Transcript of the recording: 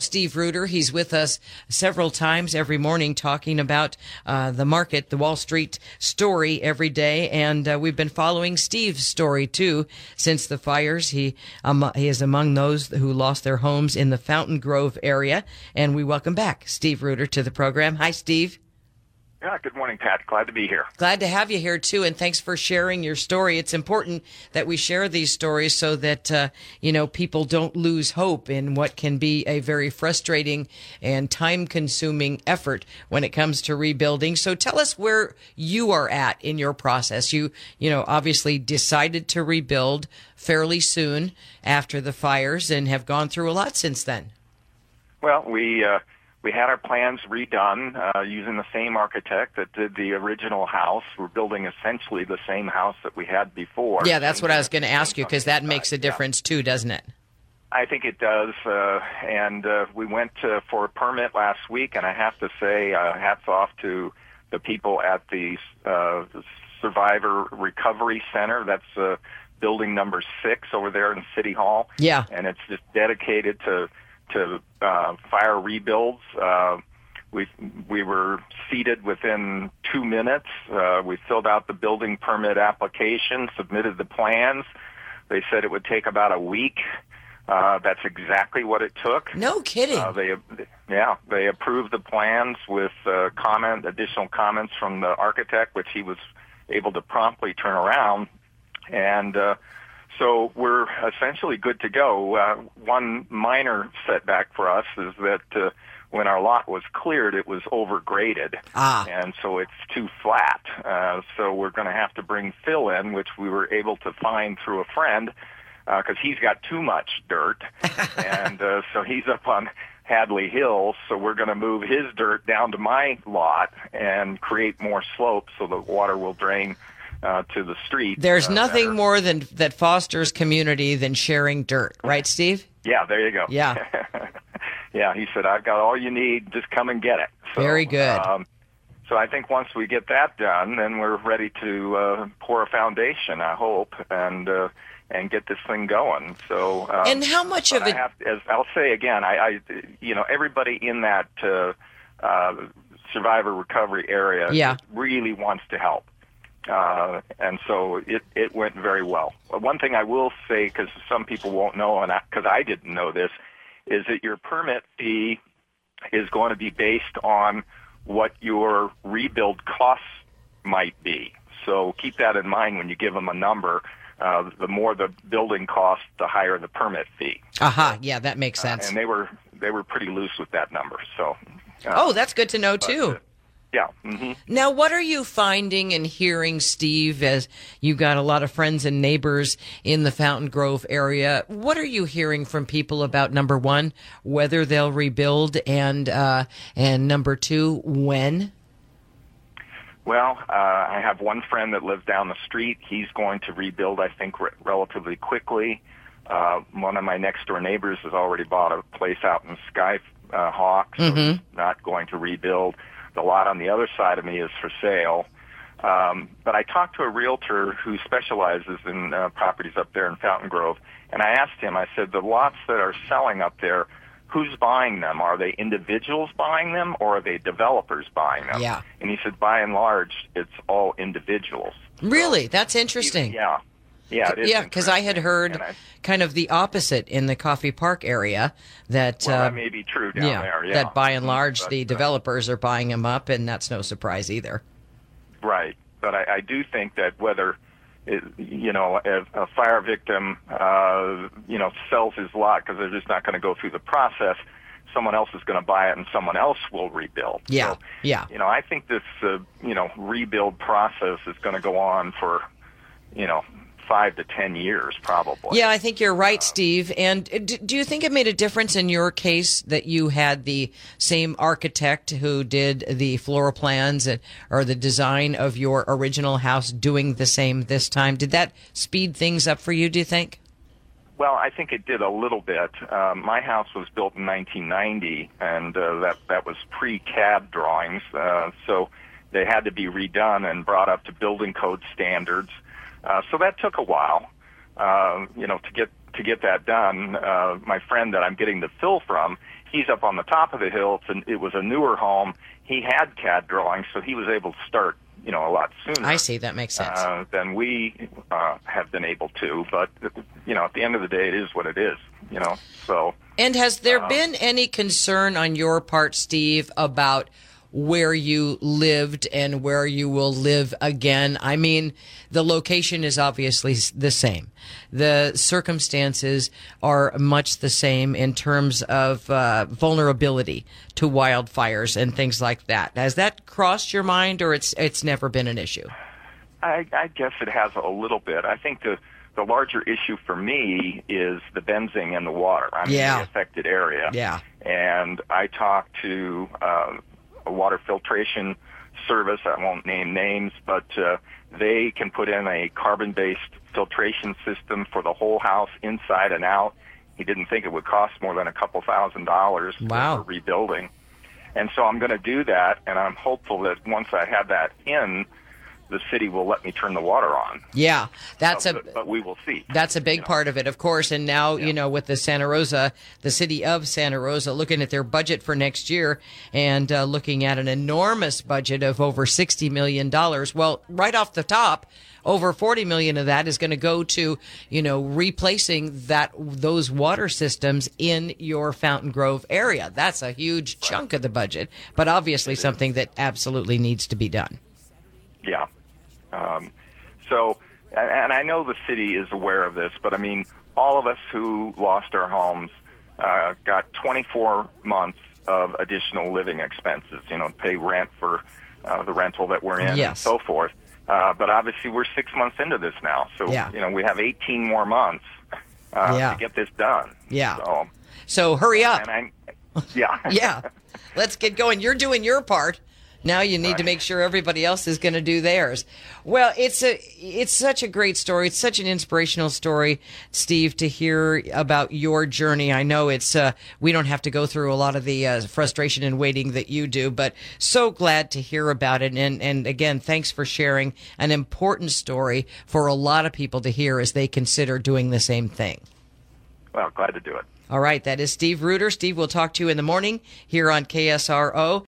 Steve Reuter. He's with us several times every morning talking about the market, the Wall Street story every day. And we've been following Steve's story, too, since the fires. He is among those who lost their homes in the Fountain Grove area. And we welcome back Steve Reuter to the program. Hi, Steve. Yeah, good morning, Pat. Glad to be here. Glad to have you here, too, and thanks for sharing your story. It's important that we share these stories so that, people don't lose hope in what can be a very frustrating and time-consuming effort when it comes to rebuilding. So tell us where you are at in your process. You obviously decided to rebuild fairly soon after the fires and have gone through a lot since then. Well, we had our plans redone using the same architect that did the original house. We're building essentially the same house that we had before. Yeah, that's what I was going to ask you, because that makes a difference too, doesn't it? I think it does. And we went for a permit last week, and I have to say hats off to the people at the Survivor Recovery Center. That's building number 6 over there in City Hall. Yeah. And it's just dedicated to fire rebuilds. We were seated within 2 minutes. We filled out the building permit application, submitted the plans. They said it would take about a week. That's exactly what it took. No kidding. They approved the plans with additional comments from the architect, which he was able to promptly turn around. And so we're essentially good to go. One minor setback for us is that when our lot was cleared, it was overgraded, and so it's too flat. So we're going to have to bring fill in, which we were able to find through a friend, because he's got too much dirt, and so he's up on Hadley Hill, so we're going to move his dirt down to my lot and create more slope so the water will drain to the street. There's nothing more that fosters community than sharing dirt, right, Steve? Yeah, there you go. Yeah. Yeah, he said, I've got all you need, just come and get it. So, very good. So I think once we get that done, then we're ready to pour a foundation, I hope, and get this thing going. So and how much of it? As I'll say again, I everybody in that survivor recovery area really wants to help. And so it went very well. One thing I will say, because some people won't know, and because I didn't know this, is that your permit fee is going to be based on what your rebuild costs might be. So keep that in mind when you give them a number. The more the building cost, the higher the permit fee. Yeah, that makes sense. And they were pretty loose with that number. So. That's good to know too. Yeah. Mm-hmm. Now, what are you finding and hearing, Steve, as you've got a lot of friends and neighbors in the Fountain Grove area? What are you hearing from people about, number one, whether they'll rebuild, and number two, when? Well, I have one friend that lives down the street. He's going to rebuild, I think, relatively quickly. One of my next-door neighbors has already bought a place out in Skyhawk, so he's not going to rebuild. The lot on the other side of me is for sale. But I talked to a realtor who specializes in properties up there in Fountain Grove, and I asked him, I said, the lots that are selling up there, who's buying them? Are they individuals buying them, or are they developers buying them? Yeah. And he said, by and large, it's all individuals. Really? That's interesting. Yeah. Yeah, it is. Yeah, because I had heard kind of the opposite in the Coffey Park area, that that may be true down there. Yeah, that by and large the developers are buying them up, and that's no surprise either. Right, but I do think that whether if a fire victim sells his lot because they're just not going to go through the process, someone else is going to buy it and someone else will rebuild. Yeah, so, yeah. I think this rebuild process is going to go on for 5 to 10 years, probably. Yeah, I think you're right, Steve. And do you think it made a difference in your case that you had the same architect who did the floor plans or the design of your original house doing the same this time? Did that speed things up for you, do you think? Well, I think it did a little bit. My house was built in 1990, and that was pre-CAD drawings, so they had to be redone and brought up to building code standards. So that took a while, to get that done. My friend that I'm getting the fill from, he's up on the top of the hill. It was a newer home. He had CAD drawings, so he was able to start, a lot sooner. I see. That makes sense. Than we have been able to. But, at the end of the day, it is what it is, so. And has there been any concern on your part, Steve, about where you lived and where you will live again? I mean, the location is obviously the same. The circumstances are much the same in terms of vulnerability to wildfires and things like that. Has that crossed your mind, or it's never been an issue? I guess it has a little bit. I think the larger issue for me is the benzing in the water. I'm in the affected area. Yeah. And I talked to a water filtration service. I won't name names, but they can put in a carbon-based filtration system for the whole house, inside and out. He didn't think it would cost more than a couple $1,000 for rebuilding. And so I'm going to do that, and I'm hopeful that once I have that in, the city will let me turn the water on. Yeah, but we will see. That's a big part of it, of course. And now, with the city of Santa Rosa looking at their budget for next year and looking at an enormous budget of over $60 million. Well, right off the top, over $40 million of that is going to go to, replacing those water systems in your Fountain Grove area. That's a huge chunk of the budget, but obviously something that absolutely needs to be done. Yeah. And I know the city is aware of this, but I mean, all of us who lost our homes got 24 months of additional living expenses, pay rent for the rental that we're in and so forth. But obviously we're 6 months into this now, so, we have 18 more months to get this done. Yeah. So hurry up. Yeah. Let's get going. You're doing your part. Now you need to make sure everybody else is going to do theirs. Well, it's such a great story. It's such an inspirational story, Steve, to hear about your journey. I know we don't have to go through a lot of the frustration and waiting that you do, but so glad to hear about it. And again, thanks for sharing an important story for a lot of people to hear as they consider doing the same thing. Well, glad to do it. All right, that is Steve Reuter. Steve, we'll talk to you in the morning here on KSRO.